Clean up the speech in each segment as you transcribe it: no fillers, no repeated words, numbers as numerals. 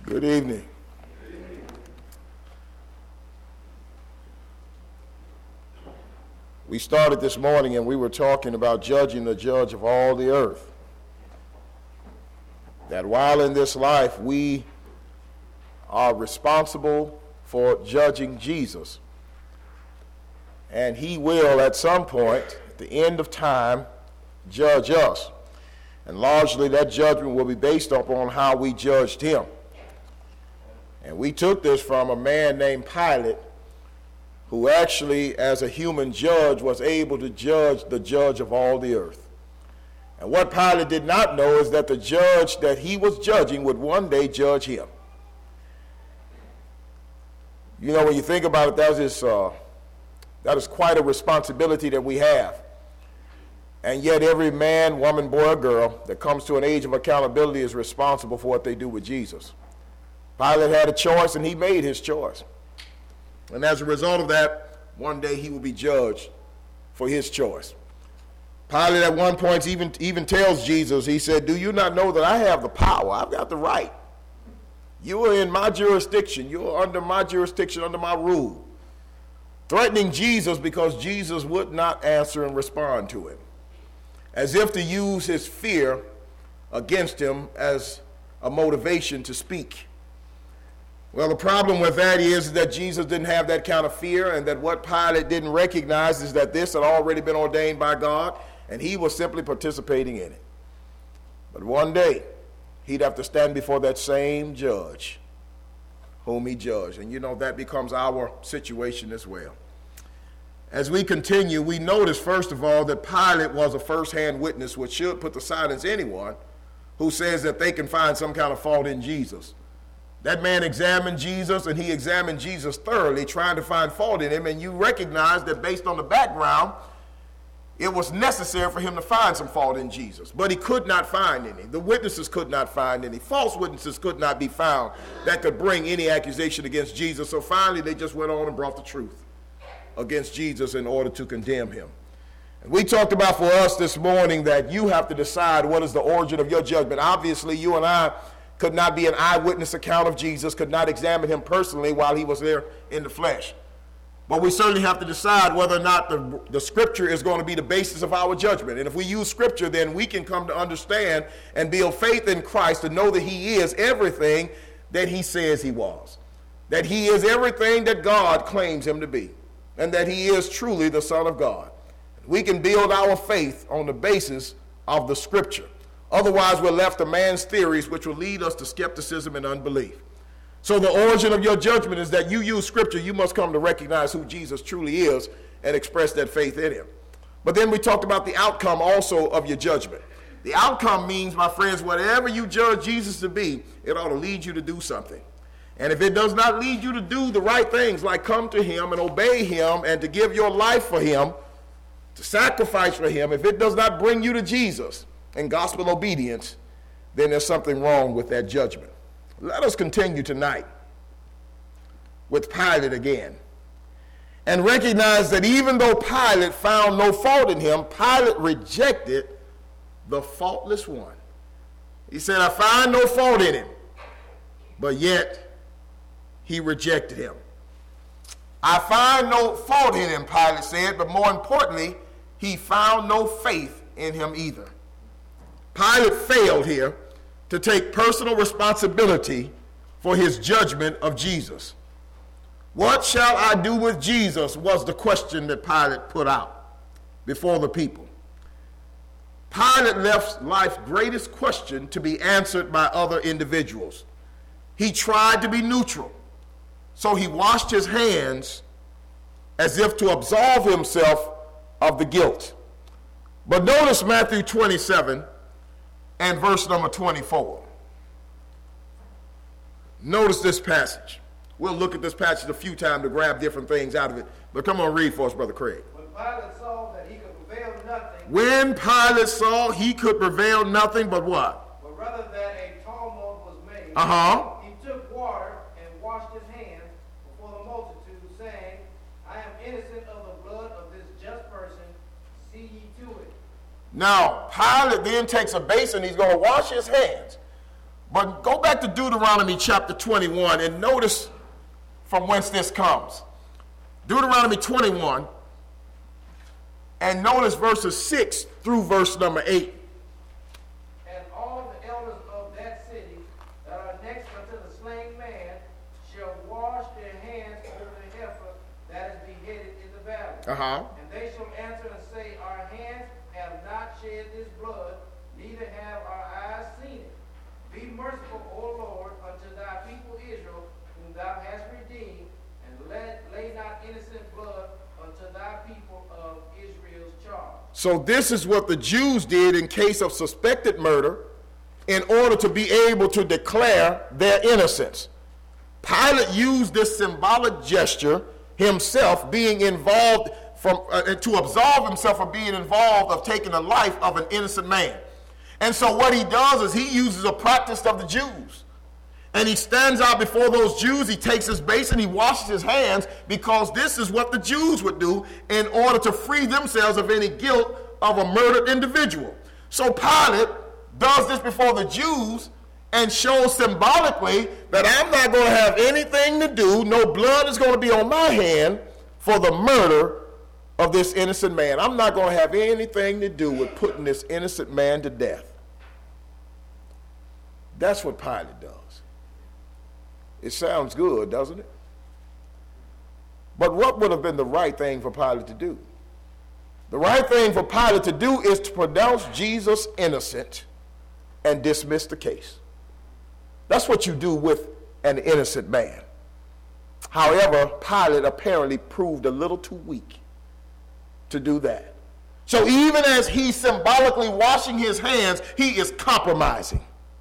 Good evening. We started this morning and we were talking about judging the judge of all the earth. That while in this life we are responsible for judging Jesus. And he will at some point, at the end of time, judge us. And largely that judgment will be based upon how we judged him. And we took this from a man named Pilate, who actually, as a human judge, was able to judge the judge of all the earth. And what Pilate did not know is that the judge that he was judging would one day judge him. You know, when you think about it, that is quite a responsibility that we have. And yet every man, woman, boy, or girl that comes to an age of accountability is responsible for what they do with Jesus. Pilate had a choice, and he made his choice. And as a result of that, one day he will be judged for his choice. Pilate at one point even tells Jesus, he said, "Do you not know that I have the power? I've got the right. You are in my jurisdiction. You are under my jurisdiction, under my rule." Threatening Jesus because Jesus would not answer and respond to him, as if to use his fear against him as a motivation to speak. Well, the problem with that is that Jesus didn't have that kind of fear, and that what Pilate didn't recognize is that this had already been ordained by God, and he was simply participating in it. But one day, he'd have to stand before that same judge whom he judged. And you know, that becomes our situation as well. As we continue, we notice, first of all, that Pilate was a first-hand witness, which should put to silence anyone who says that they can find some kind of fault in Jesus. That man examined Jesus, and he examined Jesus thoroughly, trying to find fault in him, and you recognize that based on the background, it was necessary for him to find some fault in Jesus. But he could not find any. The witnesses could not find any. False witnesses could not be found that could bring any accusation against Jesus. So finally, they just went on and brought the truth against Jesus in order to condemn him. And we talked about for us this morning that you have to decide what is the origin of your judgment. Obviously, you and I could not be an eyewitness account of Jesus, could not examine him personally while he was there in the flesh. But we certainly have to decide whether or not the scripture is going to be the basis of our judgment. And if we use scripture, then we can come to understand and build faith in Christ to know that he is everything that he says he was. That he is everything that God claims him to be. And that he is truly the Son of God. We can build our faith on the basis of the scripture. Otherwise, we're left to man's theories, which will lead us to skepticism and unbelief. So the origin of your judgment is that you use scripture. You must come to recognize who Jesus truly is and express that faith in him. But then we talked about the outcome also of your judgment. The outcome means, my friends, whatever you judge Jesus to be, it ought to lead you to do something. And if it does not lead you to do the right things, like come to him and obey him and to give your life for him, to sacrifice for him, if it does not bring you to Jesus and gospel obedience, then there's something wrong with that judgment. Let us continue tonight with Pilate again and recognize that even though Pilate found no fault in him, Pilate rejected the faultless one. He said, "I find no fault in him," but yet he rejected him. "I find no fault in him," Pilate said, but more importantly, he found no faith in him either. Pilate failed here to take personal responsibility for his judgment of Jesus. What shall I do with Jesus was the question that Pilate put out before the people. Pilate left life's greatest question to be answered by other individuals. He tried to be neutral, so he washed his hands as if to absolve himself of the guilt. But notice Matthew 27 and verse number 24. Notice this passage. We'll look at this passage a few times to grab different things out of it. But come on, read for us, Brother Craig. When Pilate saw that he could prevail nothing. When Pilate saw he could prevail nothing but what? But rather that a tumult was made. He took water and washed his hands before the multitude, saying, "I am innocent of the blood of this just person. See ye to it." Now, Pilate then takes a basin. He's going to wash his hands. But go back to Deuteronomy chapter 21 and notice from whence this comes. Deuteronomy 21, and notice verses 6 through verse number 8. And all the elders of that city that are next unto the slain man shall wash their hands over the heifer that is beheaded in the valley. And they shall answer and say, Our hands have not shed this blood, neither have our eyes seen it. Be merciful, O Lord, unto thy people Israel, whom thou hast redeemed, and lay not innocent blood unto thy people of Israel's charge. So this is what the Jews did in case of suspected murder in order to be able to declare their innocence. Pilate used this symbolic gesture himself being involved to absolve himself of being involved of taking the life of an innocent man. And so what he does is he uses a practice of the Jews. And he stands out before those Jews, he takes his basin, he washes his hands, because this is what the Jews would do in order to free themselves of any guilt of a murdered individual. So Pilate does this before the Jews and shows symbolically that I'm not going to have anything to do, no blood is going to be on my hand for the murder of this innocent man. I'm not going to have anything to do with putting this innocent man to death. That's what Pilate does. It sounds good, doesn't it? But what would have been the right thing for Pilate to do? The right thing for Pilate to do is to pronounce Jesus innocent and dismiss the case. That's what you do with an innocent man. However, Pilate apparently proved a little too weak to do that. So even as he's symbolically washing his hands, he is compromising.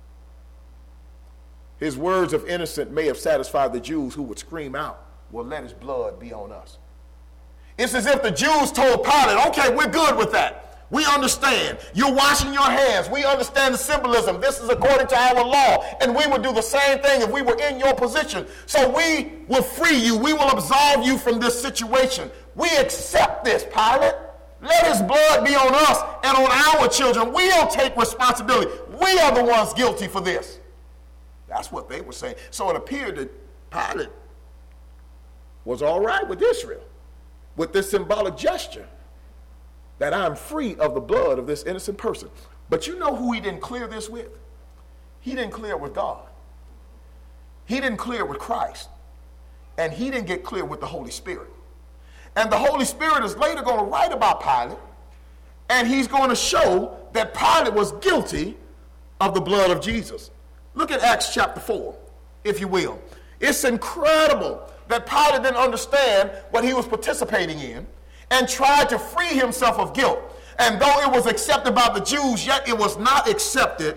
His words of innocence may have satisfied the Jews who would scream out, well, let his blood be on us. It's as if the Jews told Pilate, okay, we're good with that. We understand. You're washing your hands. We understand the symbolism. This is according to our law. And we would do the same thing if we were in your position. So we will free you. We will absolve you from this situation. We accept this, Pilate. Let his blood be on us and on our children. We'll take responsibility. We are the ones guilty for this. That's what they were saying. So it appeared that Pilate was all right with Israel, with this symbolic gesture, that I'm free of the blood of this innocent person. But you know who he didn't clear this with? He didn't clear it with God. He didn't clear it with Christ. And he didn't get clear with the Holy Spirit. And the Holy Spirit is later going to write about Pilate, and he's going to show that Pilate was guilty of the blood of Jesus. Look at Acts chapter 4, if you will. It's incredible that Pilate didn't understand what he was participating in and tried to free himself of guilt. And though it was accepted by the Jews, yet it was not accepted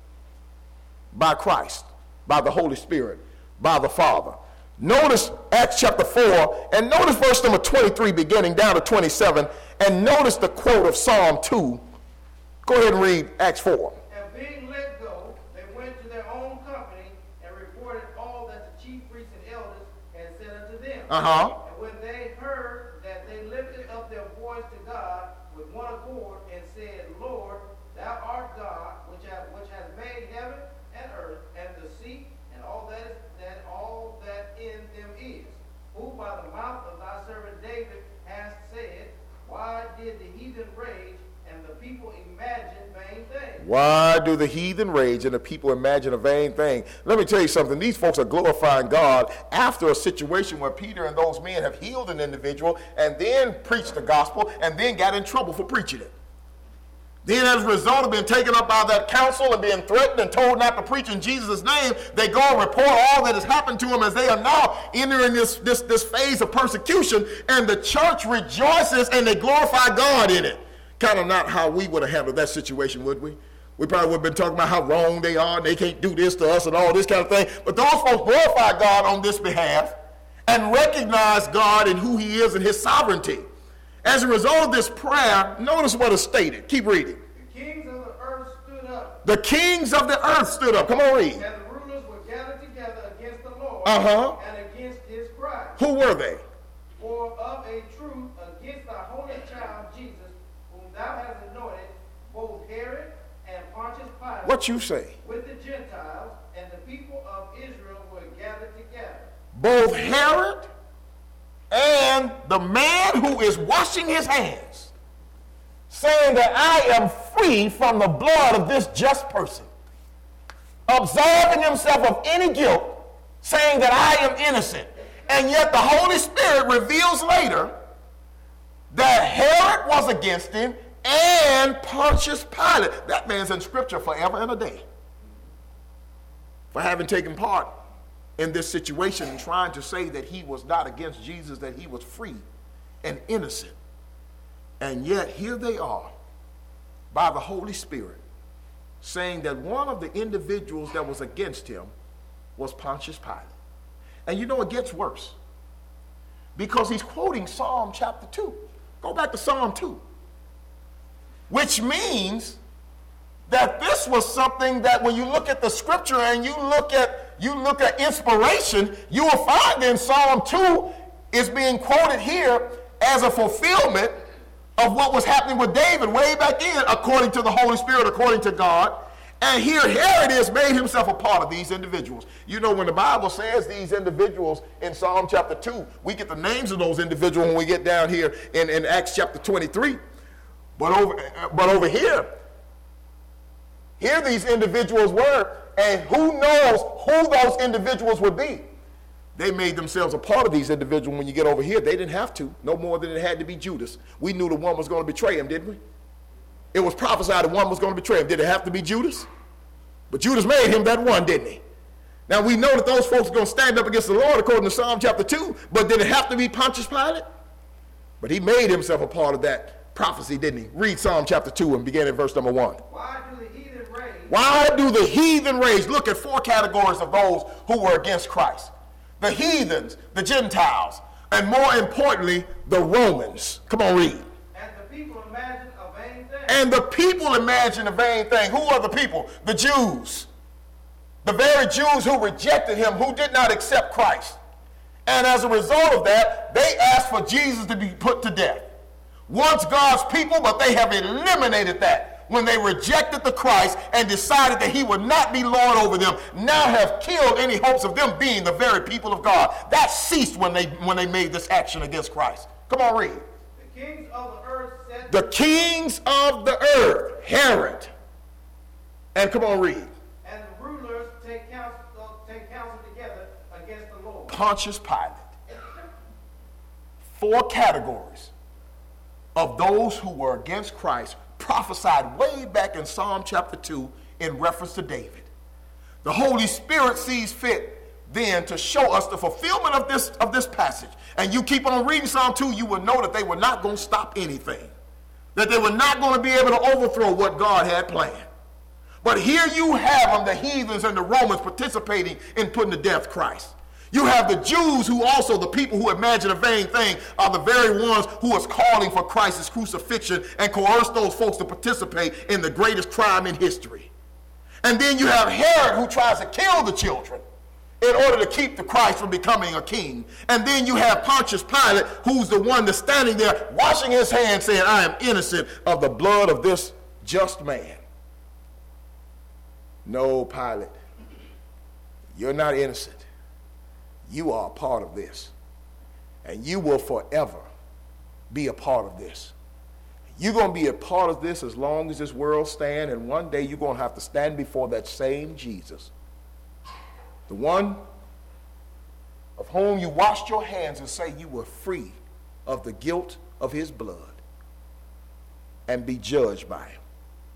by Christ, by the Holy Spirit, by the Father. Notice Acts chapter 4, and notice verse number 23 beginning down to 27, and notice the quote of Psalm 2. Go ahead and read Acts 4. And being let go, they went to their own company and reported all that the chief priests and elders had said unto them. And when they heard that, they lifted up their voice to God with one accord and said, Lord, thou art God, which has made heaven and earth and the sea and all that in them is, who by the mouth of thy servant David hast said, why did the heathen rage and the people imagine vain things? Why do the heathen rage and the people imagine a vain thing? Let me tell you something. These folks are glorifying God after a situation where Peter and those men have healed an individual and then preached the gospel and then got in trouble for preaching it. Then as a result of being taken up by that council and being threatened and told not to preach in Jesus' name, they go and report all that has happened to them as they are now entering this phase of persecution, and the church rejoices and they glorify God in it. Kind of not how we would have handled that situation, would we? We probably would have been talking about how wrong they are and they can't do this to us and all this kind of thing. But those folks glorify God on this behalf and recognize God and who he is and his sovereignty. As a result of this prayer, notice what is stated. Keep reading. The kings of the earth stood up. The kings of the earth stood up. Come on, read. And the rulers were gathered together against the Lord and against his Christ. Who were they? For of a truth against thy holy child Jesus, whom thou hast anointed, both Herod and Pontius Pilate, What you say? with the Gentiles, both Herod and the man who is washing his hands, saying that I am free from the blood of this just person, absolving himself of any guilt, saying that I am innocent. And yet the Holy Spirit reveals later that Herod was against him and Pontius Pilate. That man's in Scripture forever and a day for having taken part in this situation and trying to say that he was not against Jesus, that he was free and innocent. And yet here they are, by the Holy Spirit, saying that one of the individuals that was against him was Pontius Pilate. And you know, it gets worse, because he's quoting Psalm chapter 2. Go back to Psalm 2, which means that this was something that when you look at the scripture and you look at inspiration, you will find in Psalm 2 is being quoted here as a fulfillment of what was happening with David way back in, according to the Holy Spirit, according to God. And here Herod is made himself a part of these individuals. You know, when the Bible says these individuals in Psalm chapter 2, we get the names of those individuals when we get down here in Acts chapter 23. But over here these individuals were, and who knows who those individuals would be. They made themselves a part of these individuals. When you get over here, they didn't have to, no more than it had to be Judas. We knew the one was going to betray him, didn't we? It was prophesied that one was going to betray him. Did it have to be Judas? But Judas made him that one, didn't he? Now we know that those folks are going to stand up against the Lord according to Psalm chapter 2, but did it have to be Pontius Pilate? But he made himself a part of that prophecy, didn't he? Read Psalm chapter 2 and begin at verse number 1. Why do the heathen rage? Why do the heathen rage? Look at 4 categories of those who were against Christ. The heathens, the Gentiles, and more importantly, the Romans. Come on, read. And the people imagine a vain thing. And the people imagine a vain thing. Who are the people? The Jews. The very Jews who rejected him, who did not accept Christ. And as a result of that, they asked for Jesus to be put to death. Once God's people, but they have eliminated that when they rejected the Christ and decided that he would not be Lord over them, now have killed any hopes of them being the very people of God. That ceased when they made this action against Christ. Come on, read. The kings of the earth said... The kings of the earth, Herod. And come on, read. And the rulers take counsel together against the Lord. Pontius Pilate. 4 categories of those who were against Christ, prophesied way back in Psalm chapter 2 in reference to David. The Holy Spirit sees fit then to show us the fulfillment of this passage. And you keep on reading Psalm 2, you will know that they were not going to stop anything. That they were not going to be able to overthrow what God had planned. But here you have them, the heathens and the Romans, participating in putting to death Christ. You have the Jews who also, the people who imagine a vain thing, are the very ones who is calling for Christ's crucifixion and coerce those folks to participate in the greatest crime in history. And then you have Herod who tries to kill the children in order to keep the Christ from becoming a king. And then you have Pontius Pilate, who's the one that's standing there washing his hands saying, I am innocent of the blood of this just man. No, Pilate, you're not innocent. You are a part of this, and you will forever be a part of this. You're going to be a part of this as long as this world stands, and one day you're going to have to stand before that same Jesus, the one of whom you washed your hands and say you were free of the guilt of his blood, and be judged by him.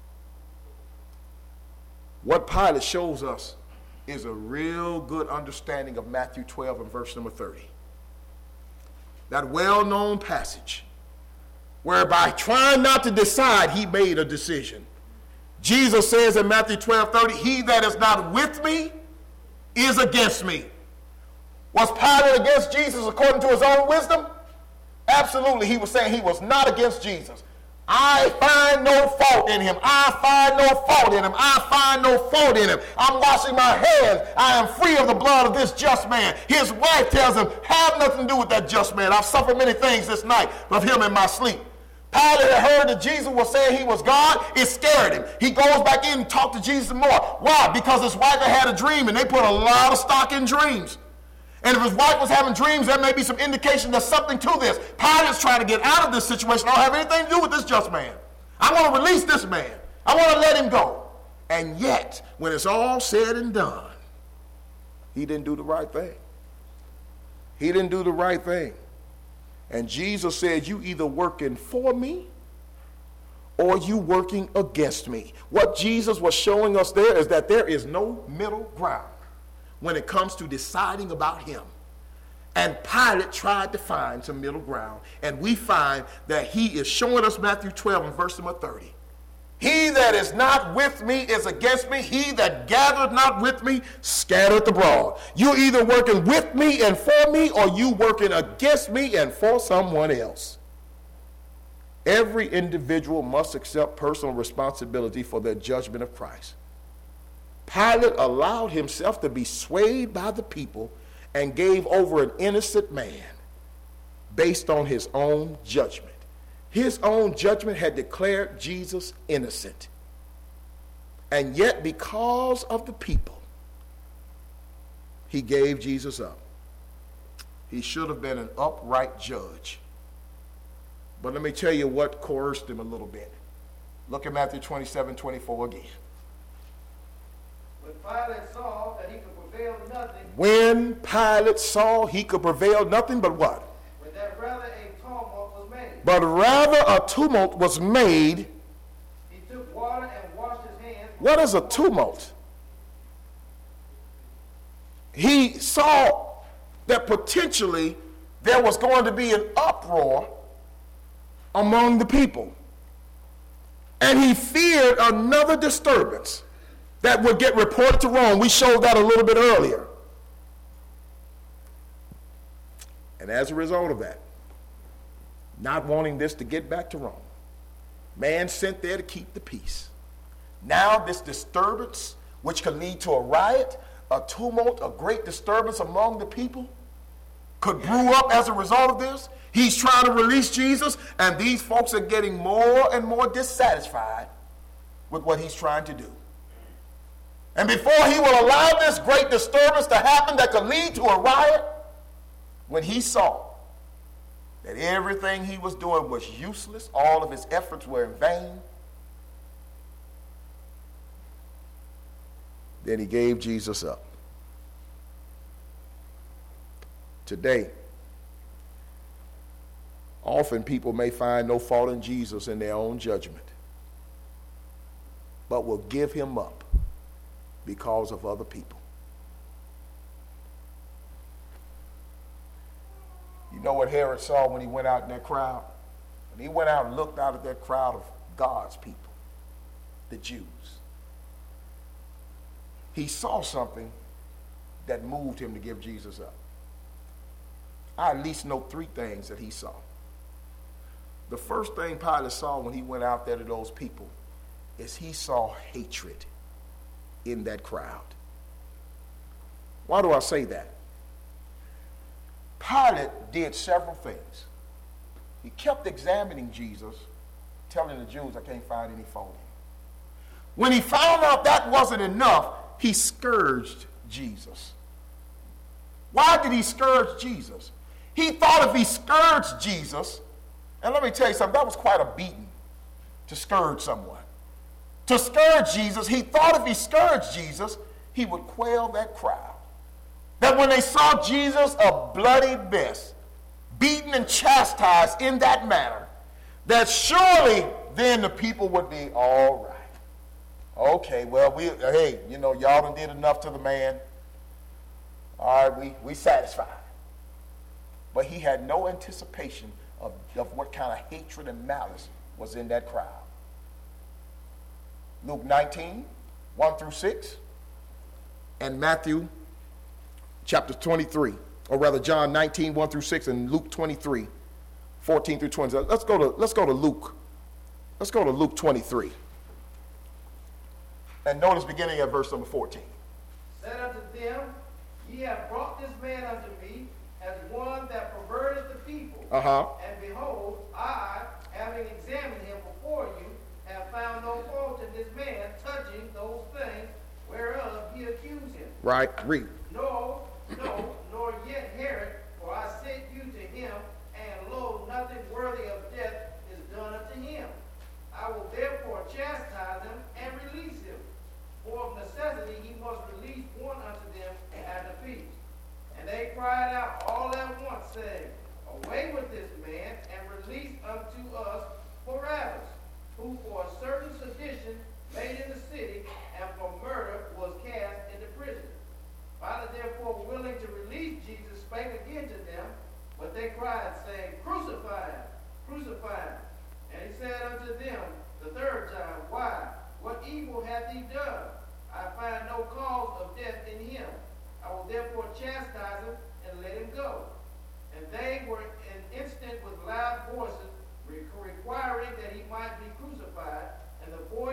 What Pilate shows us is a real good understanding of Matthew 12 and verse number 30. That well-known passage whereby trying not to decide, he made a decision. Jesus says in Matthew 12:30, he that is not with me is against me. Was Pilate against Jesus according to his own wisdom? Absolutely. He was saying he was not against Jesus. I find no fault in him. I find no fault in him. I find no fault in him. I'm washing my hands. I am free of the blood of this just man. His wife tells him, have nothing to do with that just man. I've suffered many things this night of him in my sleep. Pilate had heard that Jesus was saying he was God. It scared him. He goes back in and talks to Jesus more. Why? Because his wife had a dream, and they put a lot of stock in dreams. And if his wife was having dreams, there may be some indication there's something to this. Pilate's trying to get out of this situation. I don't have anything to do with this just man. I want to release this man. I want to let him go. And yet, when it's all said and done, he didn't do the right thing. He didn't do the right thing. And Jesus said, you either working for me or you working against me. What Jesus was showing us there is that there is no middle ground when it comes to deciding about him. And Pilate tried to find some middle ground. And we find that he is showing us Matthew 12 and verse number 30. He that is not with me is against me. He that gathereth not with me scattereth abroad. You're either working with me and for me, or you working against me and for someone else. Every individual must accept personal responsibility for their judgment of Christ. Pilate allowed himself to be swayed by the people and gave over an innocent man based on his own judgment. His own judgment had declared Jesus innocent. And yet, because of the people, he gave Jesus up. He should have been an upright judge. But let me tell you what coerced him a little bit. Look at Matthew 27:24 again. When Pilate saw that he could prevail nothing. When Pilate saw he could prevail nothing but what? But that rather a tumult was made. But rather a tumult was made. He took water and washed his hands. What is a tumult? He saw that potentially there was going to be an uproar among the people. And he feared another disturbance that would get reported to Rome. We showed that a little bit earlier. And as a result of that, not wanting this to get back to Rome, man sent there to keep the peace. Now this disturbance, which could lead to a riot, a tumult, a great disturbance among the people, could brew up as a result of this. He's trying to release Jesus, and these folks are getting more and more dissatisfied with what he's trying to do. And before he will allow this great disturbance to happen that could lead to a riot, when he saw that everything he was doing was useless, all of his efforts were in vain, then he gave Jesus up. Today, often people may find no fault in Jesus in their own judgment, but will give him up because of other people. You know what Herod saw when he went out in that crowd? When he went out and looked out at that crowd of God's people, the Jews, he saw something that moved him to give Jesus up. I at least know three things that he saw. The first thing Pilate saw when he went out there to those people is he saw hatred in that crowd. Why do I say that? Pilate did several things. He kept examining Jesus, telling the Jews, I can't find any fault in him. When he found out that wasn't enough, he scourged Jesus. Why did he scourge Jesus? He thought if he scourged Jesus, and let me tell you something, that was quite a beating to scourge someone. To scourge Jesus, he thought if he scourged Jesus, he would quail that crowd. That when they saw Jesus a bloody mess, beaten and chastised in that manner, that surely then the people would be all right. Okay, well, hey, y'all done did enough to the man. All right, we satisfied. But he had no anticipation of what kind of hatred and malice was in that crowd. Luke 19, 1 through 6, and Matthew chapter 23, or rather John 19, 1 through 6, and Luke 23, 14 through 20. Let's go to Luke. Let's go to Luke 23. And notice beginning at verse number 14. Said unto them, ye have brought this man unto me as one that perverteth the people. And behold, I, having examined him before you, have found no fault in this man touching those things whereof ye accuse him. Right, read. Nor yet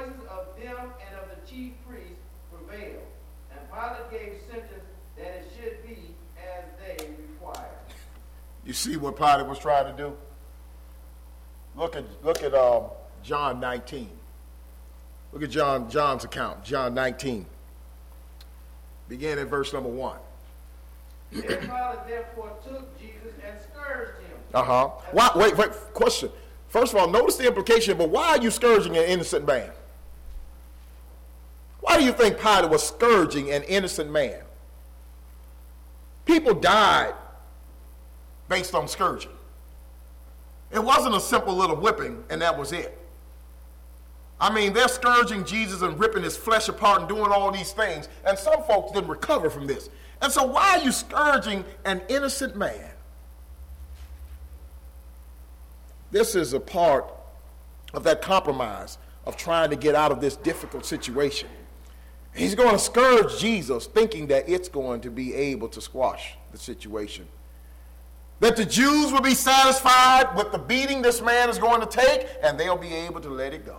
voices of them and of the chief priests prevailed. And Pilate gave sentence that it should be as they required. You see what Pilate was trying to do? Look at John 19. Look at John's account, John 19. Begin at verse number 1. Then Pilate therefore took Jesus and scourged him. Why, wait, question. First of all, notice the implication, but why are you scourging an innocent man? Why do you think Pilate was scourging an innocent man? People died based on scourging. It wasn't a simple little whipping and that was it. I mean, they're scourging Jesus and ripping his flesh apart and doing all these things, and some folks didn't recover from this. And so why are you scourging an innocent man? This is a part of that compromise of trying to get out of this difficult situation. He's going to scourge Jesus, thinking that it's going to be able to squash the situation. That the Jews will be satisfied with the beating this man is going to take, and they'll be able to let it go.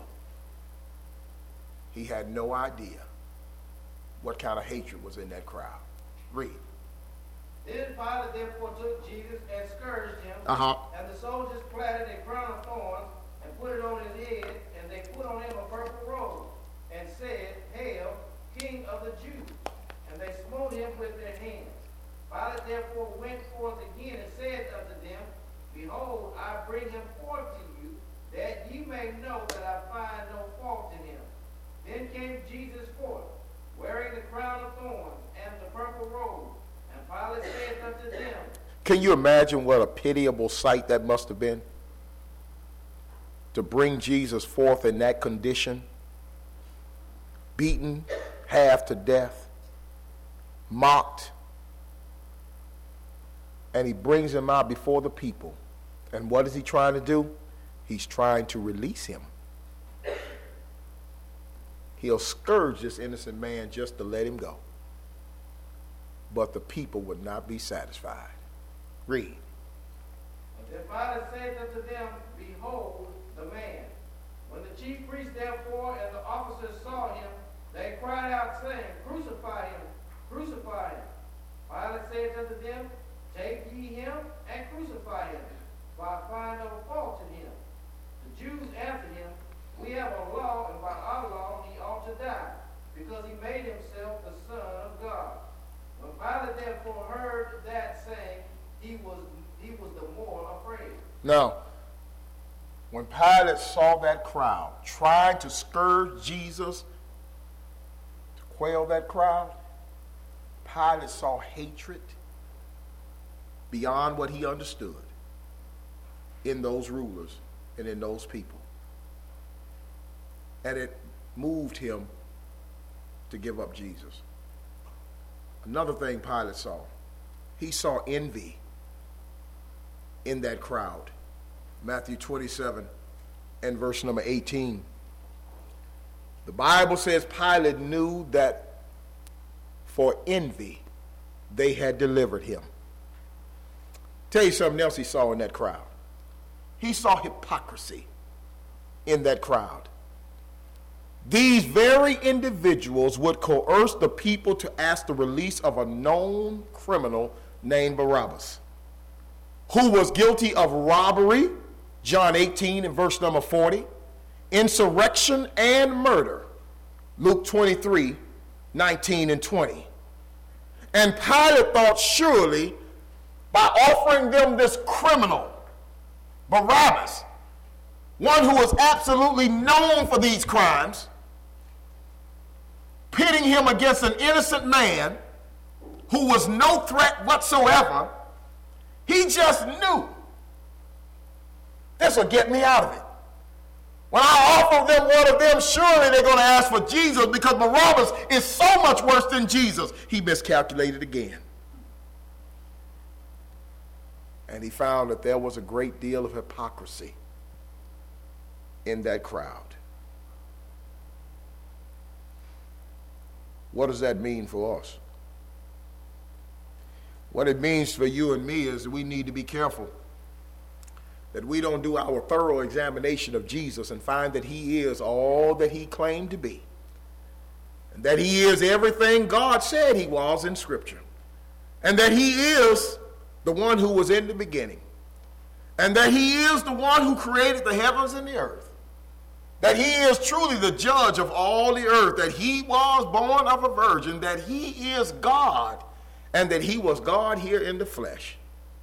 He had no idea what kind of hatred was in that crowd. Read. Then Pilate therefore took Jesus and scourged him, and the soldiers platted a crown of thorns and put it on his head, and they put on him a purple robe, and said, Hail, King of the Jews! And they smote him with their hands. Pilate therefore went forth again and said unto them, Behold, I bring him forth to you, that ye may know that I find no fault in him. Then came Jesus forth, wearing the crown of thorns and the purple robe. And Pilate said unto them, Can you imagine what a pitiable sight that must have been? To bring Jesus forth in that condition, beaten half to death, mocked, and he brings him out before the people. And what is he trying to do? He's trying to release him. He'll scourge this innocent man just to let him go. But the people would not be satisfied. Read. Then Pilate said unto them, Behold the man. When the chief priests therefore and the officers saw him, they cried out, saying, Crucify him, crucify him. Pilate said unto them, Take ye him and crucify him, for I find no fault in him. The Jews answered him, We have a law, and by our law he ought to die, because he made himself the Son of God. When Pilate therefore heard that saying, he was the more afraid. Now, when Pilate saw that crowd trying to scourge Jesus, to quell that crowd, Pilate saw hatred beyond what he understood in those rulers and in those people. And it moved him to give up Jesus. Another thing Pilate saw, he saw envy in that crowd. Matthew 27 and verse number 18. The Bible says Pilate knew that for envy they had delivered him. Tell you something else he saw in that crowd. He saw hypocrisy in that crowd. These very individuals would coerce the people to ask the release of a known criminal named Barabbas, who was guilty of robbery, John 18 and verse number 40, insurrection and murder, Luke 23, 19 and 20. And Pilate thought surely by offering them this criminal, Barabbas, one who was absolutely known for these crimes, pitting him against an innocent man who was no threat whatsoever, he just knew this will get me out of it. When I offer them one of them, surely they're going to ask for Jesus, because Barabbas is so much worse than Jesus. He miscalculated again. And he found that there was a great deal of hypocrisy in that crowd. What does that mean for us? What it means for you and me is we need to be careful that we don't do our thorough examination of Jesus and find that he is all that he claimed to be, and that he is everything God said he was in Scripture, and that he is the one who was in the beginning, and that he is the one who created the heavens and the earth, that he is truly the judge of all the earth, that he was born of a virgin, that he is God, and that he was God here in the flesh,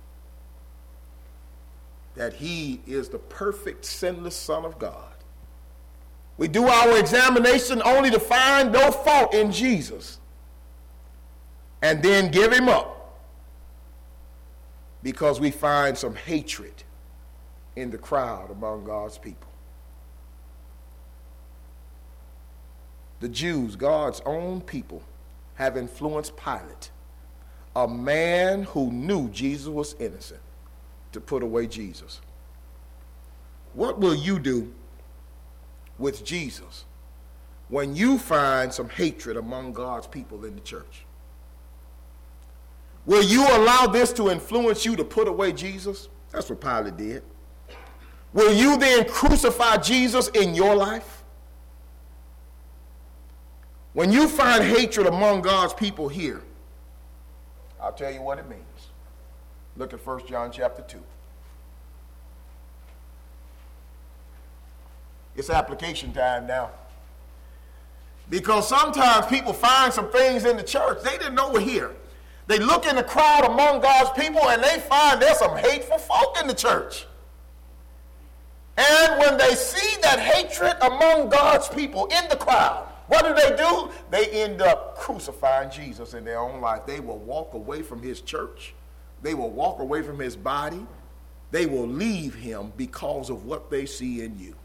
that he is the perfect, sinless Son of God. We do our examination only to find no fault in Jesus and then give him up because we find some hatred in the crowd among God's people. The Jews, God's own people, have influenced Pilate, a man who knew Jesus was innocent, to put away Jesus. What will you do with Jesus when you find some hatred among God's people in the church? Will you allow this to influence you to put away Jesus? That's what Pilate did. Will you then crucify Jesus in your life? When you find hatred among God's people here, I'll tell you what it means. Look at 1 John chapter 2. It's application time now. Because sometimes people find some things in the church they didn't know were here. They look in the crowd among God's people and they find there's some hateful folk in the church. And when they see that hatred among God's people in the crowd, what do? They end up crucifying Jesus in their own life. They will walk away from his church. They will walk away from his body. They will leave him because of what they see in you.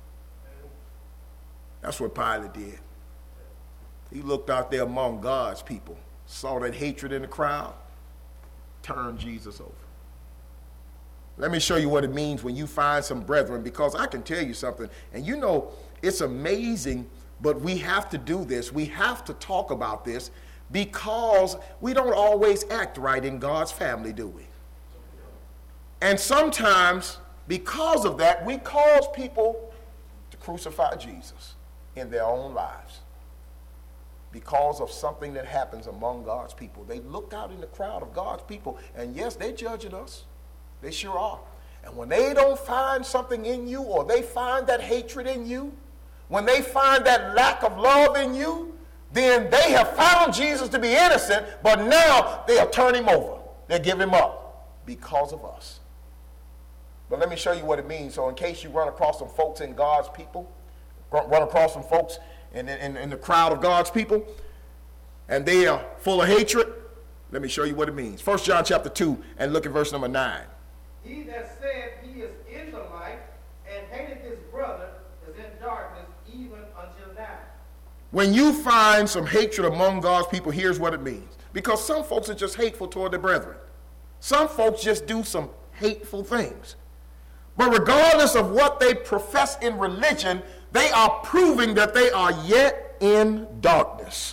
That's what Pilate did. He looked out there among God's people, saw that hatred in the crowd, turned Jesus over. Let me show you what it means when you find some brethren, because I can tell you something, and you know, it's amazing, but we have to do this. We have to talk about this because we don't always act right in God's family, do we? And sometimes, because of that, we cause people to crucify Jesus in their own lives because of something that happens among God's people. They look out in the crowd of God's people, and yes, they're judging us. They sure are. And when they don't find something in you, or they find that hatred in you, when they find that lack of love in you, then they have found Jesus to be innocent, but now they'll turn him over. They'll give him up because of us. But let me show you what it means. So in case you run across some folks in God's people, run across some folks in the crowd of God's people, and they are full of hatred, let me show you what it means. 1 John chapter 2, and look at verse number 9. He that said he is in the light and hated his brother is in darkness even until now. When you find some hatred among God's people, here's what it means. Because some folks are just hateful toward their brethren. Some folks just do some hateful things. But regardless of what they profess in religion, they are proving that they are yet in darkness.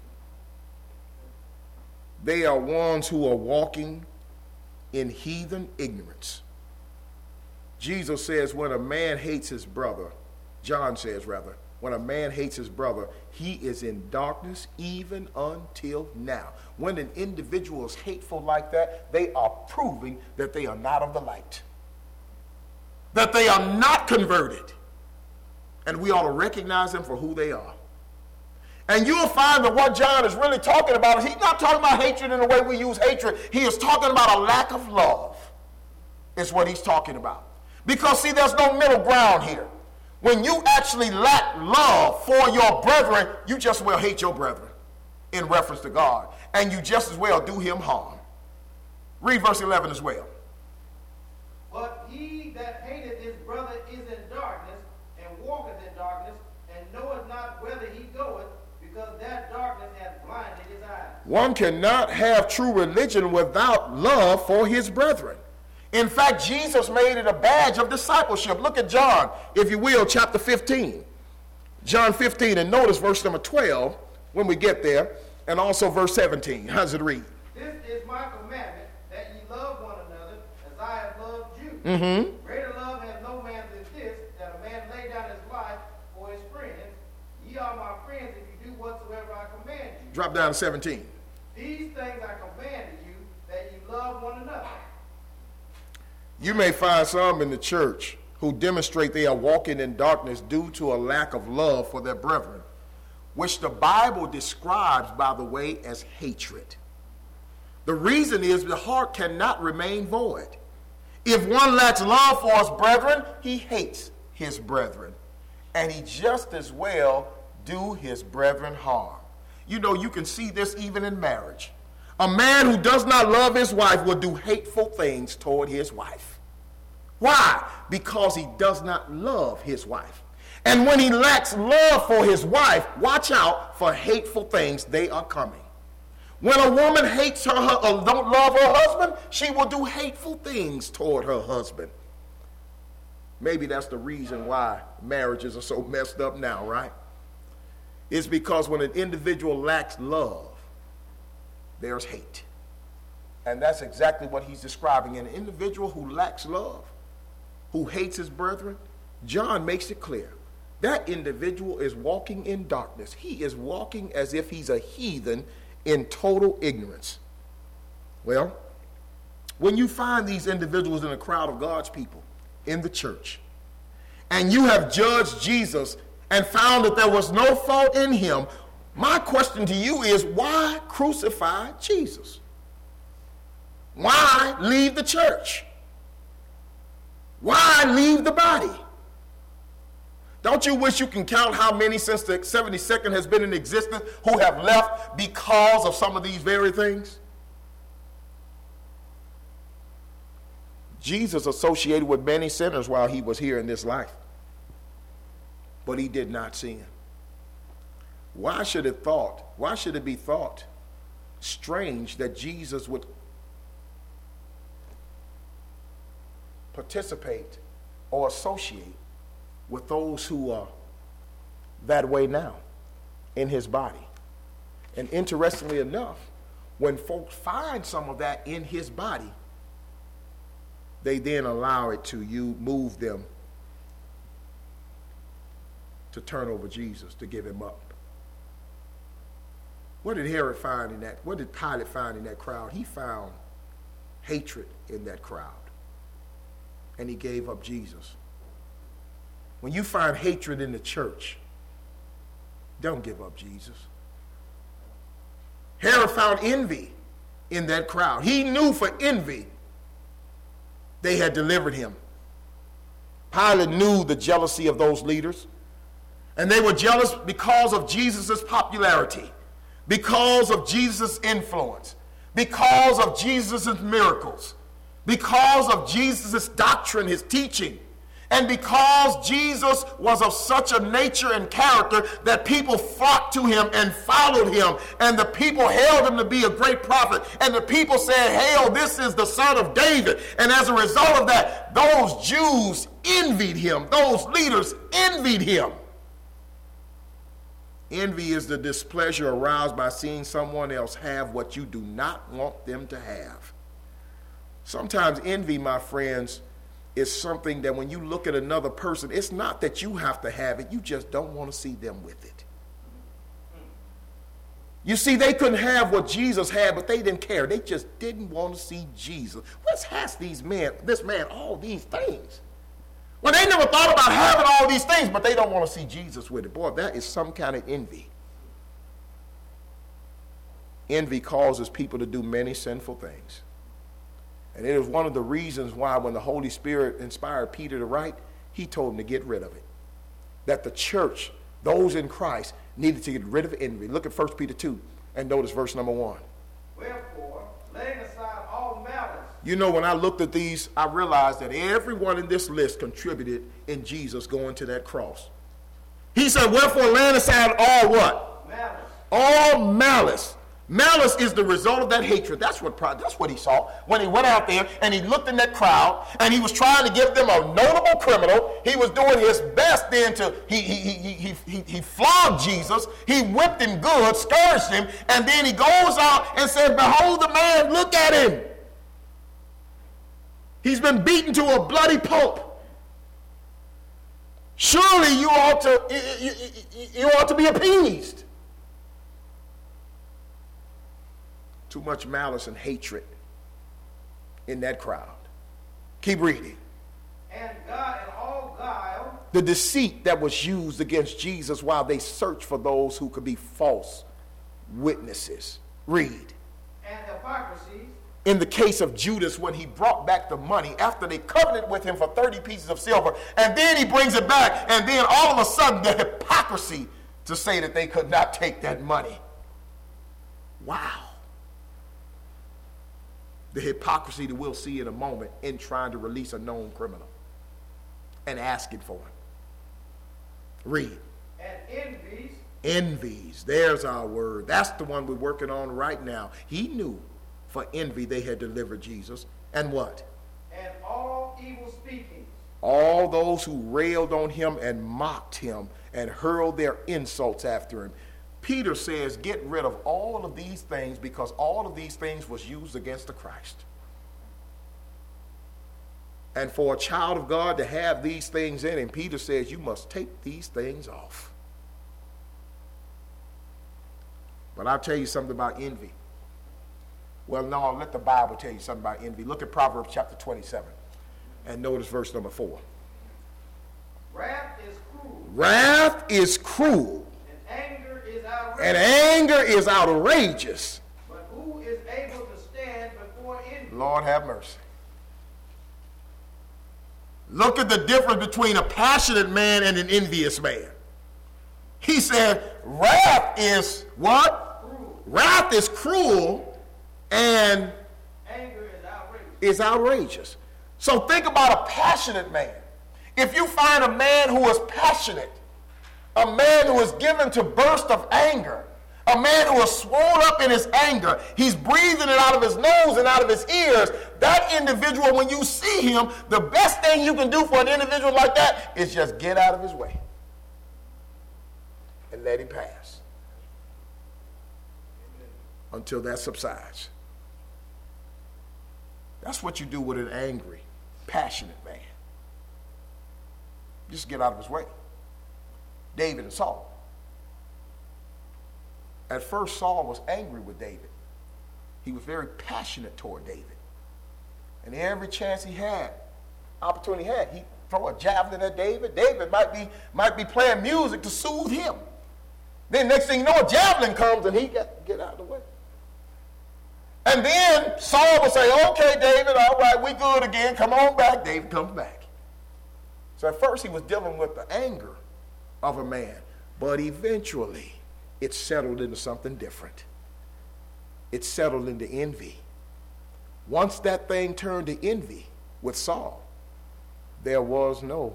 They are ones who are walking in heathen ignorance. Jesus says when a man hates his brother, John says rather, when a man hates his brother, he is in darkness even until now. When an individual is hateful like that, they are proving that they are not of the light, that they are not converted. And we ought to recognize them for who they are. And you'll find that what John is really talking about is he's not talking about hatred in the way we use hatred. He is talking about a lack of love. Is what he's talking about. Because, see, there's no middle ground here. When you actually lack love for your brethren, you just well hate your brethren in reference to God. And you just as well do him harm. Read verse 11 as well. But he that hateth his brother is in darkness, and walketh in darkness, and knoweth not whither he goeth, because that darkness hath blinded his eyes. One cannot have true religion without love for his brethren. In fact, Jesus made it a badge of discipleship. Look at John, if you will, chapter 15. John 15, and notice verse number 12 when we get there, and also verse 17. How does it read? This is my commandment, that ye love one another as I have loved you. Mm-hmm. Greater love Drop down to 17. These things I command to you, that you love one another. You may find some in the church who demonstrate they are walking in darkness due to a lack of love for their brethren, which the Bible describes, by the way, as hatred. The reason is the heart cannot remain void. If one lacks love for his brethren, he hates his brethren, and he just as well do his brethren harm. You know, you can see this even in marriage. A man who does not love his wife will do hateful things toward his wife. Why? Because he does not love his wife. And when he lacks love for his wife, watch out for hateful things. They are coming. When a woman hates her or don't love her husband, she will do hateful things toward her husband. Maybe that's the reason why marriages are so messed up now, right? It's because when an individual lacks love, there's hate. And that's exactly what he's describing. An individual who lacks love, who hates his brethren, John makes it clear. That individual is walking in darkness. He is walking as if he's a heathen in total ignorance. Well, when you find these individuals in a crowd of God's people in the church, and you have judged Jesus and found that there was no fault in him, my question to you is, why crucify Jesus? Why leave the church? Why leave the body? Don't you wish you can count how many since the 72nd has been in existence who have left because of some of these very things? Jesus associated with many sinners while he was here in this life, but he did not sin. Why should it be thought strange that Jesus would participate or associate with those who are that way now in his body? And interestingly enough, when folks find some of that in his body, they then allow it to move them to turn over Jesus, to give him up. What did Herod find in that? What did Pilate find in that crowd? He found hatred in that crowd, and he gave up Jesus. When you find hatred in the church, don't give up Jesus. Herod found envy in that crowd. He knew for envy they had delivered him. Pilate knew the jealousy of those leaders, and they were jealous because of Jesus' popularity, because of Jesus' influence, because of Jesus' miracles, because of Jesus' doctrine, his teaching, and because Jesus was of such a nature and character that people flocked to him and followed him, and the people hailed him to be a great prophet, and the people said, "Hail, this is the son of David." And as a result of that, those Jews envied him. Those leaders envied him. Envy is the displeasure aroused by seeing someone else have what you do not want them to have. Sometimes envy, my friends, is something that when you look at another person, it's not that you have to have it, you just don't want to see them with it. You see, they couldn't have what Jesus had, but they didn't care. They just didn't want to see Jesus. What has this man, all these things? Well, they never thought about having all these things, but they don't want to see Jesus with it. Boy, that is some kind of envy. Envy causes people to do many sinful things. And it is one of the reasons why when the Holy Spirit inspired Peter to write, he told him to get rid of it. That the church, those in Christ, needed to get rid of envy. Look at 1 Peter 2 and notice verse number 1. Wherefore, laying aside all malice. You know, when I looked at these, I realized that everyone in this list contributed in Jesus going to that cross. He said, wherefore, laying aside all what? Malice. All malice. Malice is the result of that hatred. That's what he saw when he went out there and he looked in that crowd and he was trying to give them a notable criminal. He was doing his best then to, he flogged Jesus. He whipped him good, scourged him, and then he goes out and says, behold the man, look at him. He's been beaten to a bloody pulp. Surely you ought to be appeased. Too much malice and hatred in that crowd. Keep reading. And God and all guile. The deceit that was used against Jesus while they searched for those who could be false witnesses. Read. And hypocrisy. In the case of Judas, when he brought back the money after they covenanted with him for 30 pieces of silver, and then he brings it back, and then all of a sudden the hypocrisy to say that they could not take that money. Wow. The hypocrisy that we'll see in a moment in trying to release a known criminal and asking for it. Read. And envies. Envies. There's our word. That's the one we're working on right now. He knew for envy they had delivered Jesus. And what? And all evil speakings. All those who railed on him and mocked him and hurled their insults after him. Peter says, get rid of all of these things because all of these things was used against the Christ. And for a child of God to have these things in him, Peter says, you must take these things off. But I'll tell you something about envy. Well, no, I'll let the Bible tell you something about envy. Look at Proverbs chapter 27 and notice verse number 4. Wrath is cruel. Wrath is cruel. And anger is outrageous. But who is able to stand before envy? Lord have mercy. Look at the difference between a passionate man and an envious man. He said, wrath is what? Cruel. Wrath is cruel and anger is outrageous. So think about a passionate man. If you find a man who is passionate, a man who is given to burst of anger, a man who is swollen up in his anger, he's breathing it out of his nose and out of his ears, that individual, when you see him, the best thing you can do for an individual like that is just get out of his way and let him pass until that subsides. That's what you do with an angry, passionate man. Just get out of his way. David and Saul. At first, Saul was angry with David. He was very passionate toward David. And every chance he had, opportunity he had, he'd throw a javelin at David. David might be playing music to soothe him. Then next thing you know, a javelin comes and he got get out of the way. And then Saul would say, okay, David, all right, we good again. Come on back. David comes back. So at first he was dealing with the anger of a man, but eventually it settled into something different. It settled into envy. Once that thing turned to envy with Saul, there was no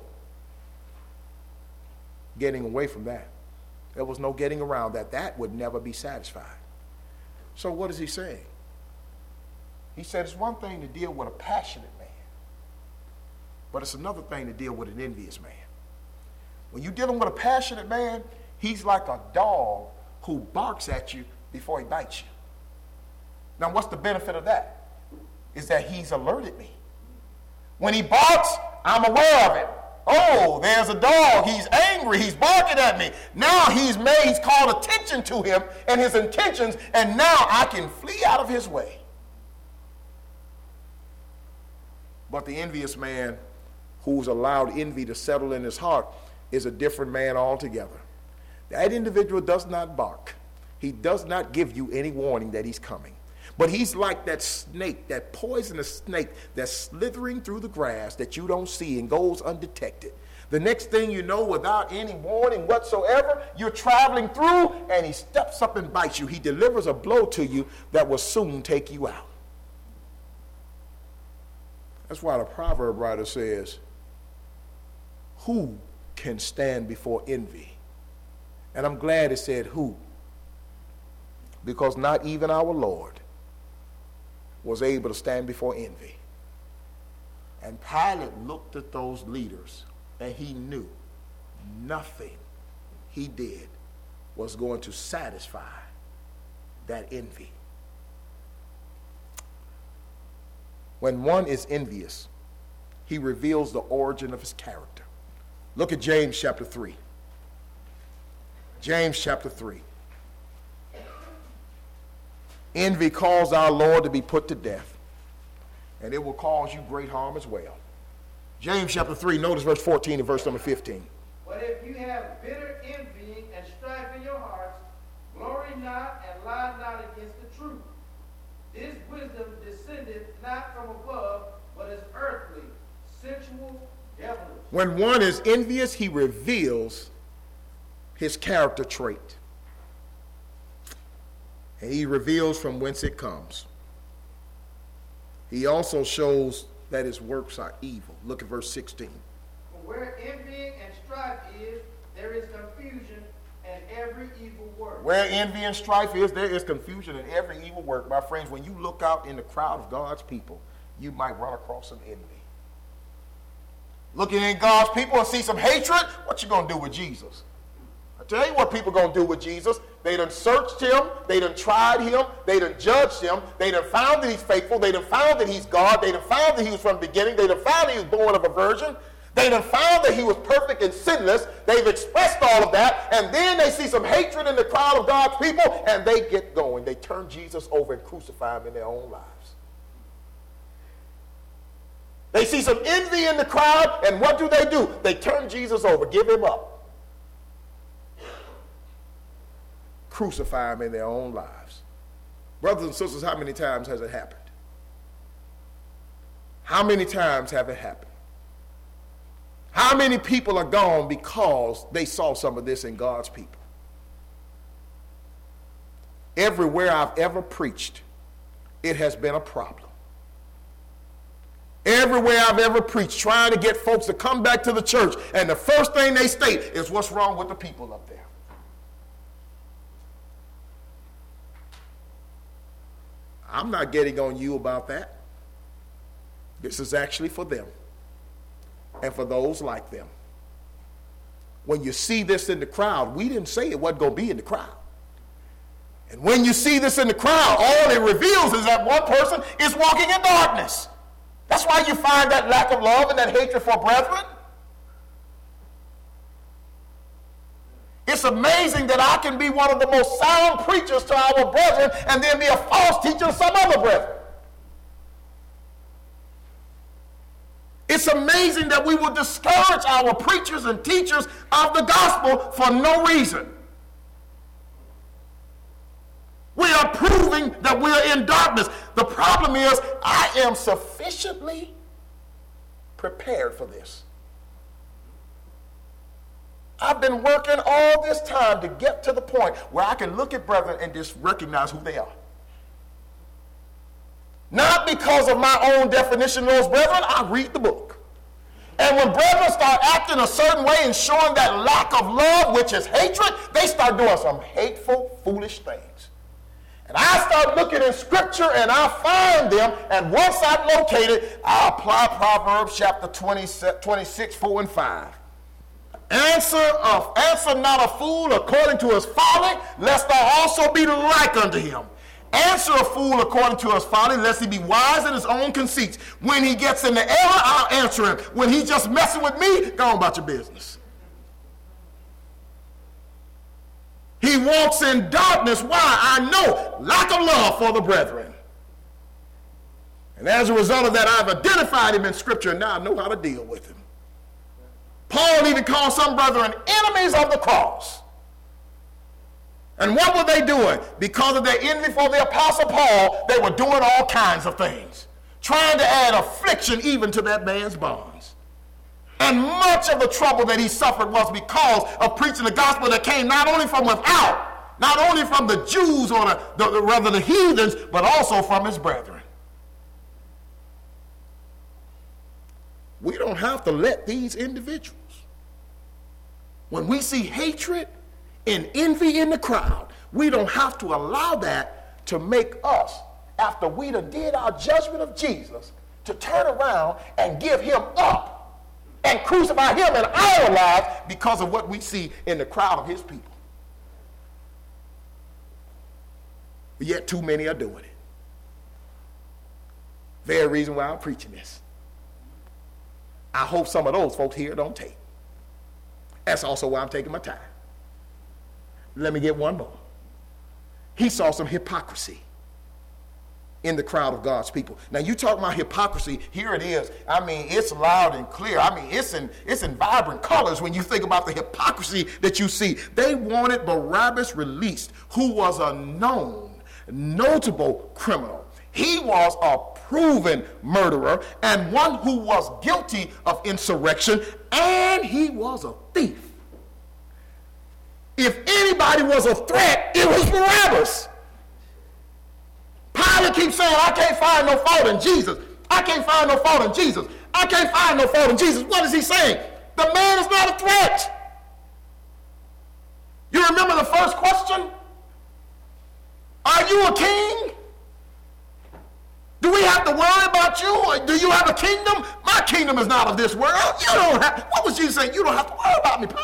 getting away from that. There was no getting around that. That would never be satisfied. So what is he saying? He said it's one thing to deal with a passionate man, but it's another thing to deal with an envious man. When you're dealing with a passionate man, he's like a dog who barks at you before he bites you. Now, what's the benefit of that? Is that he's alerted me. When he barks, I'm aware of it. Oh, there's a dog. He's angry. He's barking at me. Now he's called attention to him and his intentions, and now I can flee out of his way. But the envious man who's allowed envy to settle in his heart is a different man altogether. That individual does not bark. He does not give you any warning that he's coming. But he's like that snake, that poisonous snake that's slithering through the grass that you don't see and goes undetected. The next thing you know, without any warning whatsoever, you're traveling through and he steps up and bites you. He delivers a blow to you that will soon take you out. That's why the proverb writer says, who can stand before envy? And I'm glad it said who, because not even our Lord was able to stand before envy. And Pilate looked at those leaders and he knew nothing he did was going to satisfy that envy. When one is envious, he reveals the origin of his character. Look at James chapter 3. James chapter 3. Envy caused our Lord to be put to death, and it will cause you great harm as well. James chapter 3, notice verse 14 and verse number 15. But if you have bitter envying and strife in your hearts, glory not and lie not against the truth. This wisdom descended not from above, but is earthly, sensual, devilish. When one is envious, he reveals his character trait. And he reveals from whence it comes. He also shows that his works are evil. Look at verse 16. For where envying and strife is, there is confusion and every evil work. Where envy and strife is, there is confusion and every evil work. My friends, when you look out in the crowd of God's people, you might run across some envy. Looking in God's people and see some hatred, what you going to do with Jesus? I tell you what people going to do with Jesus. They done searched him. They done tried him. They done judged him. They done found that he's faithful. They done found that he's God. They done found that he was from the beginning. They done found that he was born of a virgin. They done found that he was perfect and sinless. They've expressed all of that. And then they see some hatred in the crowd of God's people, and they get going. They turn Jesus over and crucify him in their own lives. They see some envy in the crowd, and what do? They turn Jesus over, give him up. Crucify him in their own lives. Brothers and sisters, how many times has it happened? How many times have it happened? How many people are gone because they saw some of this in God's people? Everywhere I've ever preached, it has been a problem. Everywhere I've ever preached, trying to get folks to come back to the church, and the first thing they state is what's wrong with the people up there. I'm not getting on you about that. This is actually for them and for those like them. When you see this in the crowd, we didn't say it wasn't going to be in the crowd. And when you see this in the crowd, all it reveals is that one person is walking in darkness. That's why you find that lack of love and that hatred for brethren. It's amazing that I can be one of the most sound preachers to our brethren and then be a false teacher to some other brethren. It's amazing that we will discourage our preachers and teachers of the gospel for no reason. We are proving that we are in darkness. The problem is, I am sufficiently prepared for this. I've been working all this time to get to the point where I can look at brethren and just recognize who they are. Not because of my own definition of those brethren, I read the book. And when brethren start acting a certain way and showing that lack of love, which is hatred, they start doing some hateful, foolish things. And I start looking in Scripture and I find them, and once I've located, I apply Proverbs chapter 26, 4 and 5. Answer not a fool according to his folly, lest thou also be like unto him. Answer a fool according to his folly, lest he be wise in his own conceits. When he gets in the error, I'll answer him. When he's just messing with me, go on about your business. He walks in darkness. Why? I know lack of love for the brethren. And as a result of that, I've identified him in Scripture, and now I know how to deal with him. Paul even called some brethren enemies of the cross. And what were they doing? Because of their envy for the Apostle Paul, they were doing all kinds of things, trying to add affliction even to that man's bonds. And much of the trouble that he suffered was because of preaching the gospel that came not only from without, not only from the Jews or the heathens, but also from his brethren. We don't have to let these individuals, when we see hatred and envy in the crowd, we don't have to allow that to make us, after we done did our judgment of Jesus, to turn around and give him up and crucify him in our lives because of what we see in the crowd of his people. But yet too many are doing it. Very reason why I'm preaching this. I hope some of those folks here don't take. That's also why I'm taking my time. Let me get one more. He saw some hypocrisy in the crowd of God's people. Now, you talk about hypocrisy, here it is. I mean, it's loud and clear. I mean, it's in vibrant colors when you think about the hypocrisy that you see. They wanted Barabbas released, who was a notable criminal. He was a proven murderer and one who was guilty of insurrection, and he was a thief. If anybody was a threat, it was Barabbas. Pilate keeps saying, I can't find no fault in Jesus. I can't find no fault in Jesus. I can't find no fault in Jesus. What is he saying? The man is not a threat. You remember the first question? Are you a king? Do we have to worry about you? Or do you have a kingdom? My kingdom is not of this world. You don't have, what was Jesus saying? You don't have to worry about me, Pilate.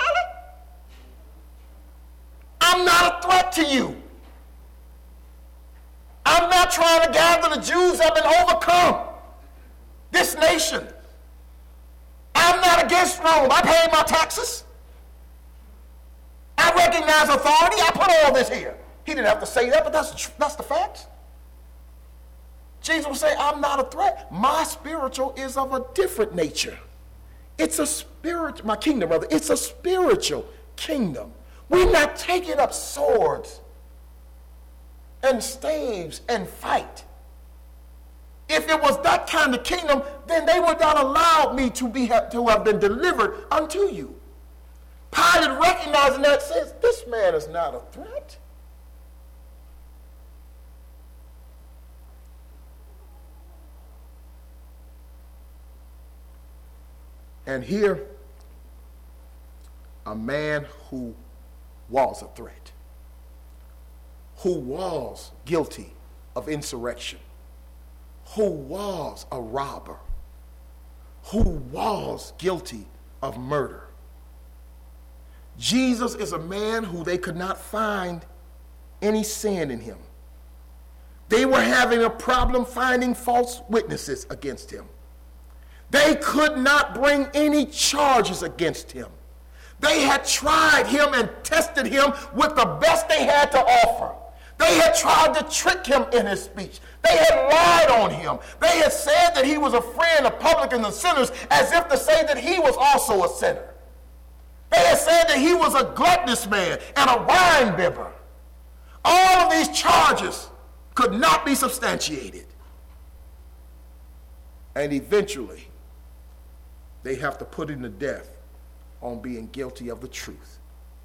I'm not a threat to you. I'm not trying to gather the Jews up and overcome this nation. I'm not against Rome. I pay my taxes. I recognize authority. I put all this here. He didn't have to say that, but that's the fact. Jesus would say, I'm not a threat. My spiritual is of a different nature. It's a spiritual, my kingdom, brother, it's a spiritual kingdom. We're not taking up swords and staves and fight. If it was that kind of kingdom, then they would not allow me to have been delivered unto you. Pilate, recognizing that, says, this man is not a threat. And here, a man who was a threat, who was guilty of insurrection, who was a robber, who was guilty of murder. Jesus is a man who they could not find any sin in him. They were having a problem finding false witnesses against him. They could not bring any charges against him. They had tried him and tested him with the best they had to offer. They had tried to trick him in his speech. They had lied on him. They had said that he was a friend of publicans and sinners, as if to say that he was also a sinner. They had said that he was a gluttonous man and a wine bibber. All of these charges could not be substantiated. And eventually, they have to put him to death on being guilty of the truth.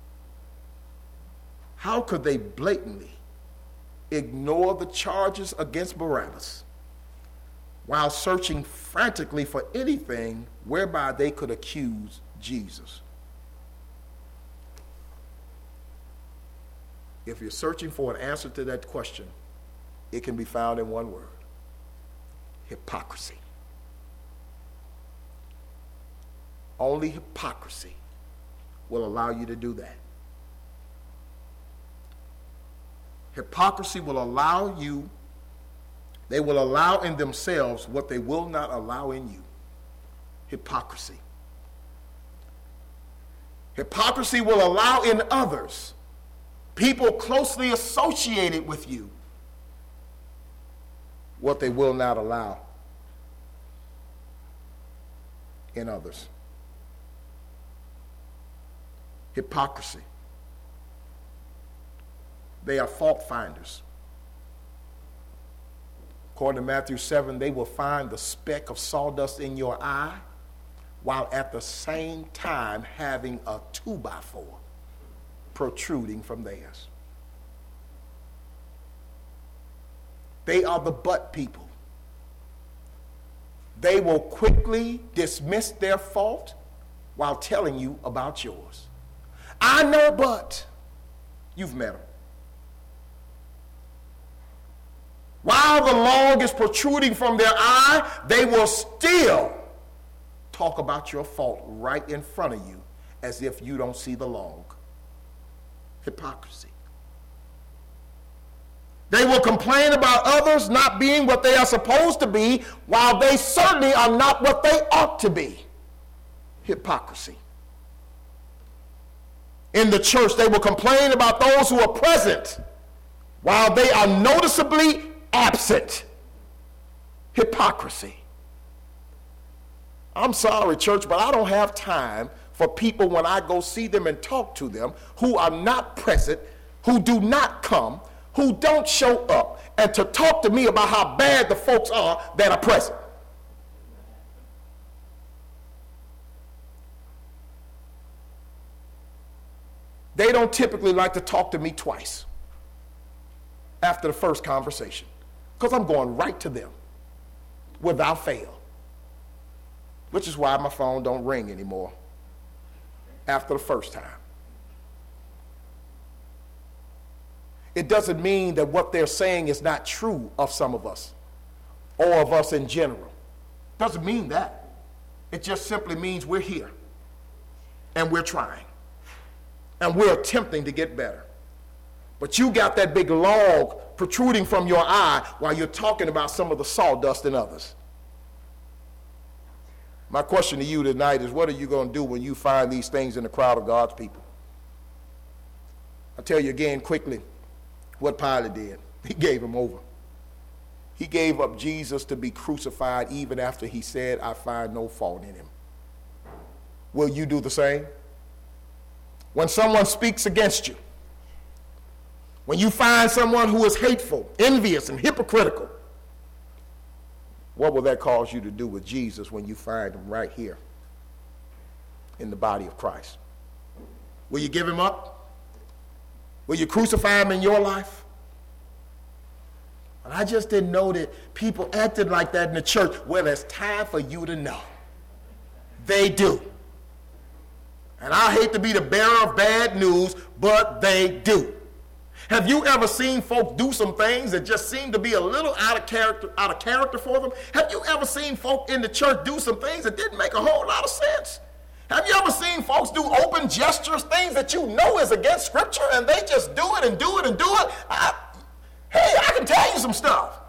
How could they blatantly ignore the charges against Barabbas while searching frantically for anything whereby they could accuse Jesus? If you're searching for an answer to that question, it can be found in one word: hypocrisy. Only hypocrisy will allow you to do that. Hypocrisy will allow you, they will allow in themselves what they will not allow in you. Hypocrisy. Hypocrisy will allow in others, people closely associated with you, what they will not allow in others. Hypocrisy. They are fault finders. According to Matthew 7, they will find the speck of sawdust in your eye while at the same time having a 2x4 protruding from theirs. They are the but people. They will quickly dismiss their fault while telling you about yours. I know, but you've met them. While the log is protruding from their eye, they will still talk about your fault right in front of you as if you don't see the log. Hypocrisy. They will complain about others not being what they are supposed to be, while they certainly are not what they ought to be. Hypocrisy. In the church, they will complain about those who are present while they are noticeably absent. hypocrisy. I'm sorry, church, but I don't have time for people when I go see them and talk to them who are not present, who do not come, who don't show up, and to talk to me about how bad the folks are that are present. They don't typically like to talk to me twice after the first conversation, because I'm going right to them without fail, which is why my phone don't ring anymore after the first time. It doesn't mean that what they're saying is not true of some of us or of us in general. Doesn't mean that. It just simply means we're here and we're trying and we're attempting to get better. But you got that big log protruding from your eye while you're talking about some of the sawdust in others. My question to you tonight is, what are you going to do when you find these things in the crowd of God's people? I'll tell you again quickly what Pilate did. He gave him over. He gave up Jesus to be crucified even after he said, I find no fault in him. Will you do the same? When someone speaks against you, when you find someone who is hateful, envious, and hypocritical, what will that cause you to do with Jesus when you find him right here in the body of Christ? Will you give him up? Will you crucify him in your life? And I just didn't know that people acted like that in the church. Well, it's time for you to know. They do. And I hate to be the bearer of bad news, but they do. Have you ever seen folks do some things that just seem to be a little out of character for them? Have you ever seen folk in the church do some things that didn't make a whole lot of sense? Have you ever seen folks do open gestures, things that you know is against Scripture, and they just do it and do it and do it? Hey, I can tell you some stuff.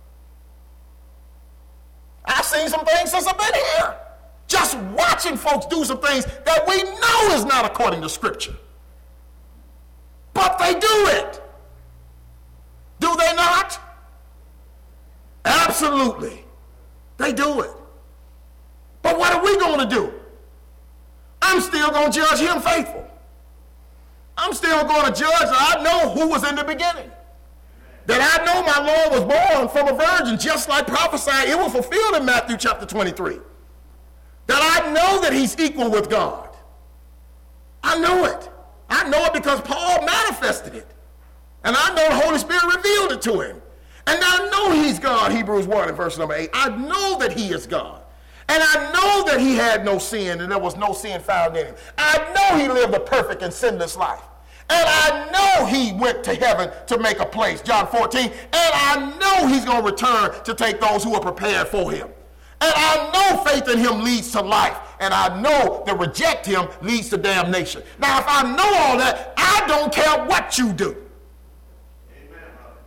I've seen some things since I've been here. Just watching folks do some things that we know is not according to Scripture. But they do it. Do they not? Absolutely. They do it. But what are we going to do? I'm still going to judge him faithful. I'm still going to judge that I know who was in the beginning. That I know my Lord was born from a virgin, just like prophesied. It was fulfilled in Matthew chapter 23. That I know that he's equal with God. I know it. I know it because Paul manifested it. And I know the Holy Spirit revealed it to him. And I know he's God, Hebrews 1 and verse number 8. I know that he is God. And I know that he had no sin and there was no sin found in him. I know he lived a perfect and sinless life. And I know he went to heaven to make a place, John 14. And I know he's going to return to take those who are prepared for him. And I know faith in him leads to life. And I know that reject him leads to damnation. Now, if I know all that, I don't care what you do. Amen.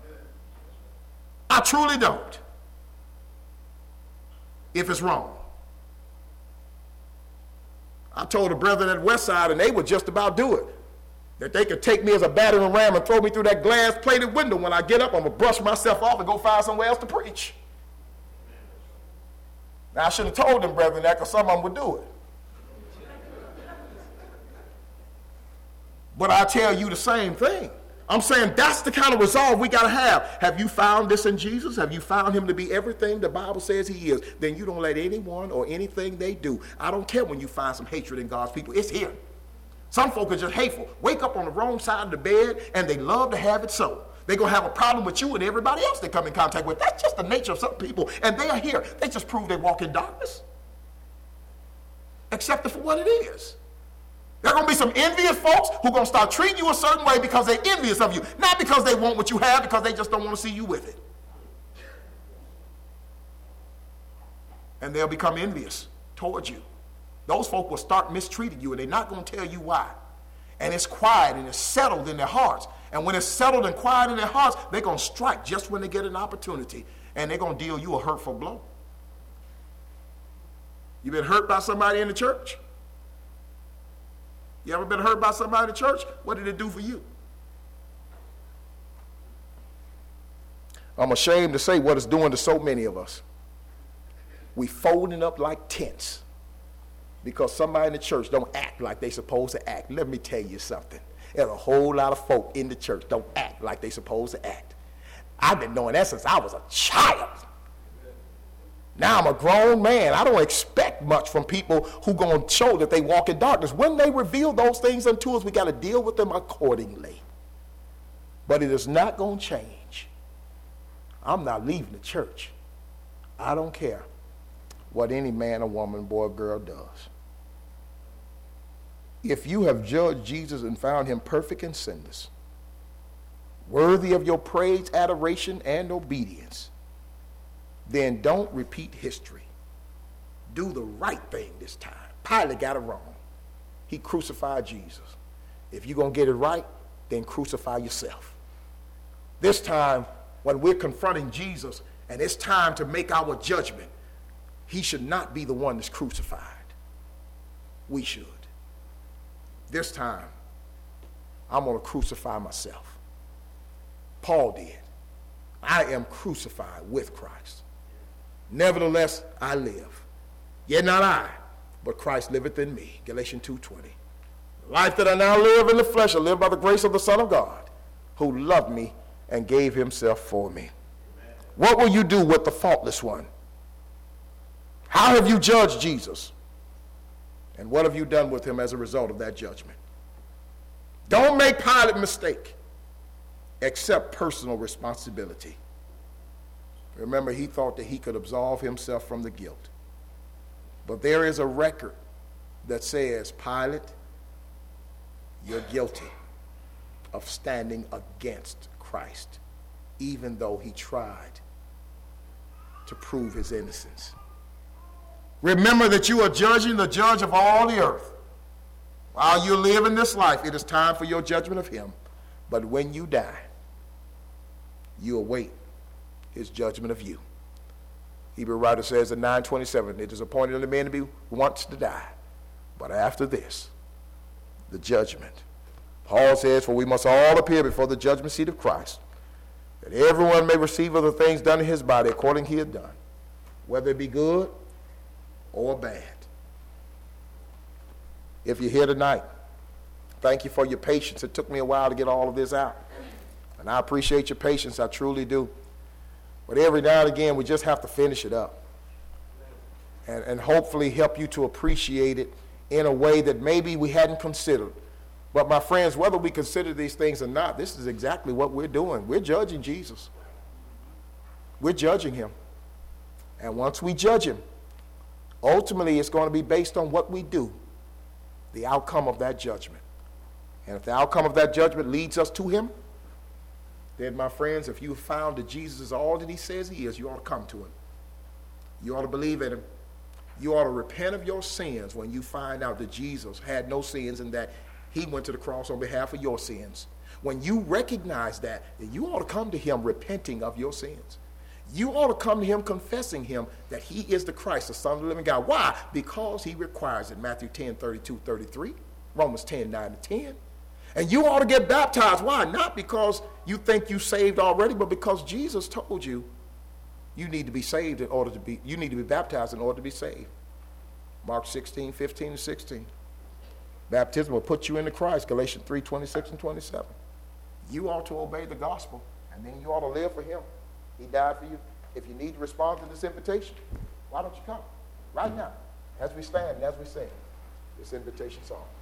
I truly don't. If it's wrong. I told the brethren at Westside, and they would just about do it, that they could take me as a battering ram and throw me through that glass-plated window. When I get up, I'm going to brush myself off and go find somewhere else to preach. Now, I should have told them, brethren, that because some of them would do it. But I tell you the same thing. I'm saying that's the kind of resolve we got to have. Have you found this in Jesus? Have you found him to be everything the Bible says he is? Then you don't let anyone or anything they do. I don't care when you find some hatred in God's people. It's here. Some folk are just hateful. Wake up on the wrong side of the bed, and they love to have it so. They're going to have a problem with you and everybody else they come in contact with. That's just the nature of some people, and they are here. They just prove they walk in darkness. Accept it for what it is. There are going to be some envious folks who are going to start treating you a certain way because they're envious of you. Not because they want what you have, because they just don't want to see you with it. And they'll become envious towards you. Those folk will start mistreating you, and they're not going to tell you why. And it's quiet and it's settled in their hearts. And when it's settled and quiet in their hearts, they're going to strike just when they get an opportunity. And they're going to deal you a hurtful blow. You been hurt by somebody in the church? You ever been hurt by somebody in the church? What did it do for you? I'm ashamed to say what it's doing to so many of us. We folding up like tents because somebody in the church don't act like they supposed to act. Let me tell you something. There's a whole lot of folk in the church don't act like they supposed to act. I've been knowing that since I was a child. Now I'm a grown man. I don't expect much from people who going to show that they walk in darkness. When they reveal those things unto us, we got to deal with them accordingly. But it is not going to change. I'm not leaving the church. I don't care what any man or woman, boy or girl does. If you have judged Jesus and found him perfect and sinless, worthy of your praise, adoration, and obedience, then don't repeat history. Do the right thing this time. Pilate got it wrong. He crucified Jesus. If you're going to get it right, then crucify yourself. This time, when we're confronting Jesus and it's time to make our judgment, he should not be the one that's crucified. We should. This time, I'm going to crucify myself. Paul did. I am crucified with Christ. Nevertheless, I live. Yet not I, but Christ liveth in me. Galatians 2:20. The life that I now live in the flesh, I live by the grace of the Son of God, who loved me and gave himself for me. Amen. What will you do with the faultless one? How have you judged Jesus? And what have you done with him as a result of that judgment? Don't make Pilate a mistake. Accept personal responsibility. Remember, he thought that he could absolve himself from the guilt. But there is a record that says, Pilate, you're guilty of standing against Christ, even though he tried to prove his innocence. Remember that you are judging the judge of all the earth. While you live in this life, it is time for your judgment of him. But when you die, you await his judgment of you. Hebrew writer says in 9:27, it is appointed unto man to be once to die, but after this, the judgment. Paul says, for we must all appear before the judgment seat of Christ, that everyone may receive of the things done in his body according he had done, whether it be good or bad. If you're here tonight, thank you for your patience. It took me a while to get all of this out. And I appreciate your patience, I truly do. But every now and again, we just have to finish it up. And hopefully help you to appreciate it in a way that maybe we hadn't considered. But my friends, whether we consider these things or not, this is exactly what we're doing. We're judging Jesus. We're judging him. And once we judge him, ultimately it's going to be based on what we do, the outcome of that judgment. And if the outcome of that judgment leads us to him, then, my friends, if you found that Jesus is all that he says he is, you ought to come to him. You ought to believe in him. You ought to repent of your sins when you find out that Jesus had no sins and that he went to the cross on behalf of your sins. When you recognize that, then you ought to come to him repenting of your sins. You ought to come to him confessing him that he is the Christ, the Son of the living God. Why? Because he requires it. Matthew 10:32-33, Romans 10:9-10. And you ought to get baptized. Why? Not because you think you saved already, but because Jesus told you you need to be saved in order to be, you need to be baptized in order to be saved. Mark 16:15-16. Baptism will put you into Christ. Galatians 3:26-27. You ought to obey the gospel, and then you ought to live for him. He died for you. If you need to respond to this invitation, why don't you come right now as we stand and as we sing this invitation song?